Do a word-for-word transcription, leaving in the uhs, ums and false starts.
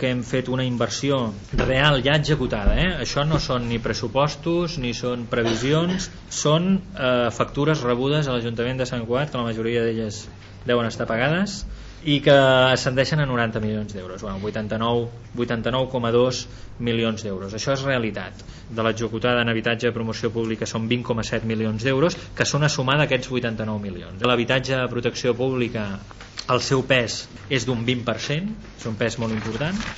que hem fet una inversió real ja executada, eh? Això no són ni pressupostos ni són previsions, són eh, factures rebudes a l'Ajuntament de Sant Cugat, que la majoria d'elles deuen estar pagades i que ascendeixen a noranta milions d'euros, bueno, vuitanta-nou coma dos milions d'euros. Això és realitat. De l'executada en habitatge de promoció pública són vint coma set milions d'euros, que són a sumar d'aquests vuitanta-nou milions. L'habitatge de protecció pública, el seu pes és d'un vint per cent, és un pes molt important.